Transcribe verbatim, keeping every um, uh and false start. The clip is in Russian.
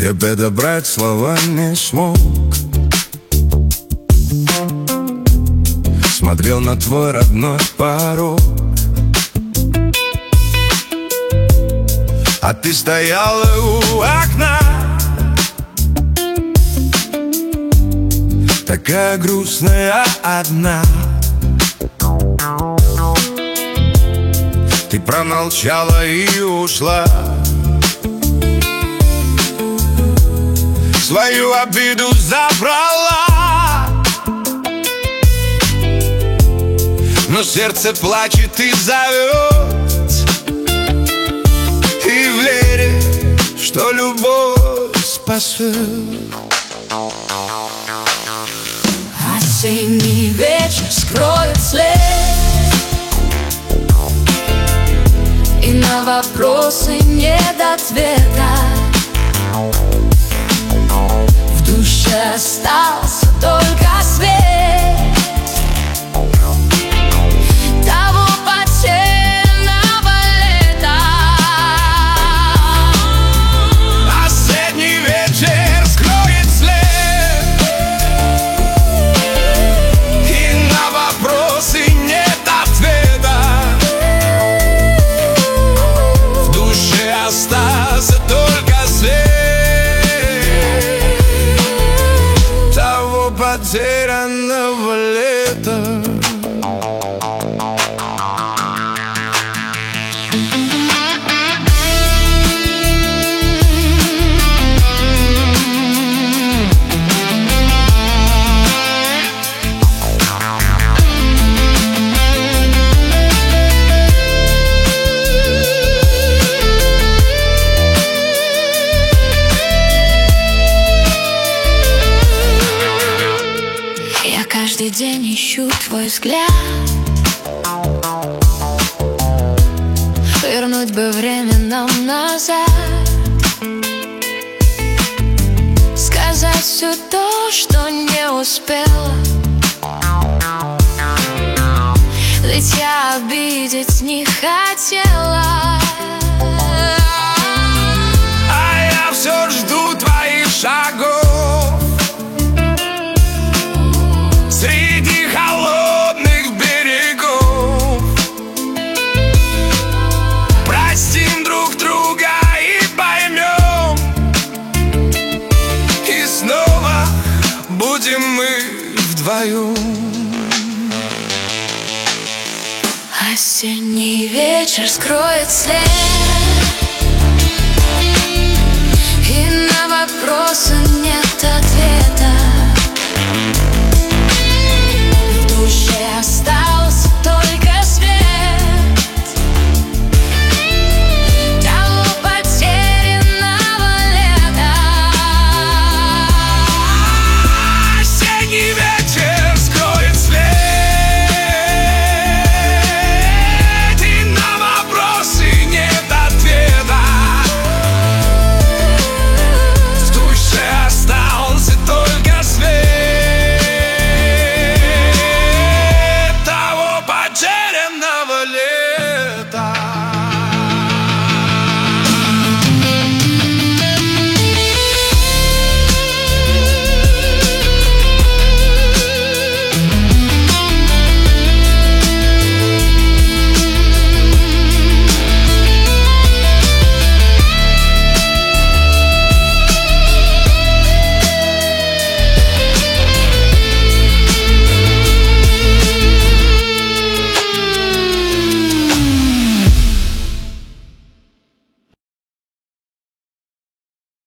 Я подобрать слова не смог. Смотрел на твой родной порог, а ты стояла у окна, такая грустная одна. Ты промолчала и ушла, свою обиду забрала, но сердце плачет и зовет, и в вере, что любовь спасет. Осенний вечер скроет след, и на вопросы нет ответа. В душе остался только свет того потерянного лета. Осенний вечер скроет след, и на вопросы нет ответа. В душе остался только свет потерянного лета. Каждый день ищу твой взгляд, вернуть бы время нам назад, сказать все то, что не успела. Ведь я обидеть не хотела, а я все жду твоих шагов среди холодных берегов. Простим друг друга и поймем, и снова будем мы вдвоем. Осенний вечер скроет след, и на вопросы нет